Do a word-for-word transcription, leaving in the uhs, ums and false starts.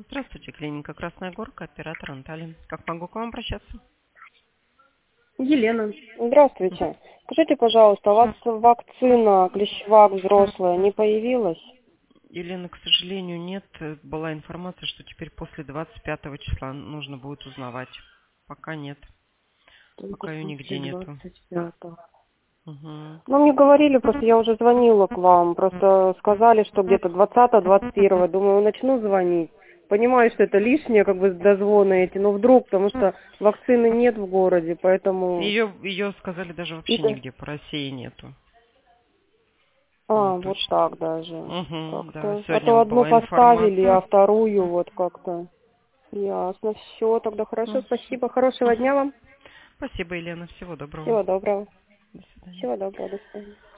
Здравствуйте, клиника Красная Горка, оператор Анталия. Как могу к вам обращаться? Елена. Мгм. Здравствуйте. Скажите, пожалуйста, у вас вакцина клещевак взрослая не появилась? Елена, к сожалению, нет. Э, Была информация, что теперь после двадцать пятого числа нужно будет узнавать. Пока нет. Только Пока ее нигде после нету. двадцать пятого. Угу. Ну, мне говорили, просто я уже звонила к вам, просто сказали, что где-то двадцатого двадцать первого. Думаю, начну звонить. Понимаю, что это лишнее, как бы, дозвоны эти, но вдруг, потому что вакцины нет в городе, поэтому... Ее, ее сказали, даже И вообще да- нигде по России нету. Ну, А, вот точно. так даже. Угу, да, Как-то... А сегодня то вот одну была поставили, информация. а вторую вот как-то... Ясно. Все, тогда хорошо. Ну, всё. Спасибо. Хорошего Мгм. дня вам. Спасибо, Елена. Всего доброго. Всего доброго. До свидания. Всего доброго. До свидания.